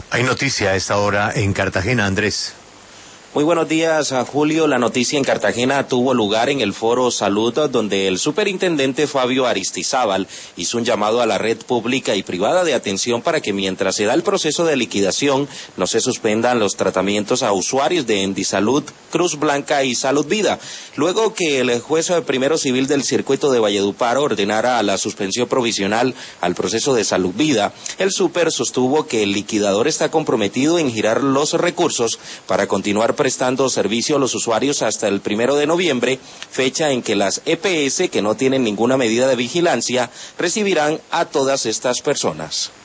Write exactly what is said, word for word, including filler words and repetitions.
Hay noticia a esta hora en Cartagena, Andrés. Muy buenos días, Julio. La noticia en Cartagena tuvo lugar en el Foro Salud, donde el superintendente Fabio Aristizábal hizo un llamado a la red pública y privada de atención para que mientras se da el proceso de liquidación no se suspendan los tratamientos a usuarios de Endisalud, Cruz Blanca y Salud Vida. Luego que el juez primero civil del circuito de Valledupar ordenara la suspensión provisional al proceso de Salud Vida, el super sostuvo que el liquidador está comprometido en girar los recursos para continuar prestando servicio a los usuarios hasta el primero de noviembre, fecha en que las E P S, que no tienen ninguna medida de vigilancia, recibirán a todas estas personas.